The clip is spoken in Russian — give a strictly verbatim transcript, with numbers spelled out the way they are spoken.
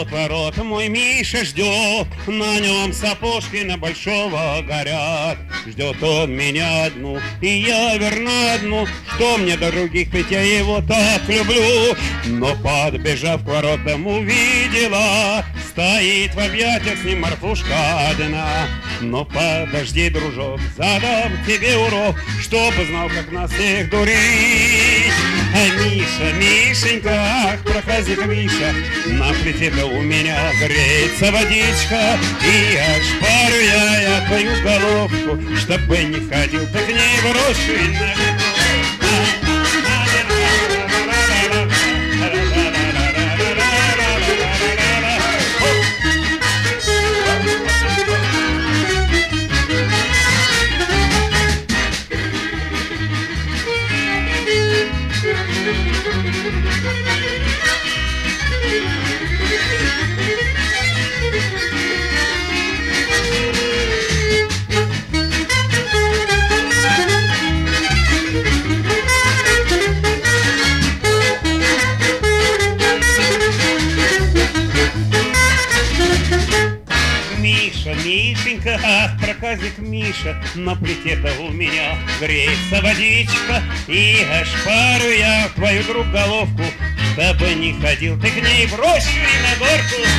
ждет ворот, мой Миша ждет, на нем сапожки на большого горят. Ждет он меня одну, и я верна одну, что мне до других, ведь я его так люблю. Но подбежав к воротам, увидела, стоит в объятиях с ним Марфушка одна. Но подожди, дружок, задам тебе урок, чтобы знал, как нас всех дурить. А Миша, Мишенька, ах, проходи-ка, Миша, на плите-то у меня греется водичка, и ошпарю я, я твою головку, чтобы не ходил ты к ней в рощу и на виду. Миша, Мишенька, ах, проказик Миша, на плите-то у меня греется водичка, и ошпарю я твою друг головку, чтобы не ходил ты к ней в рощу и на горку.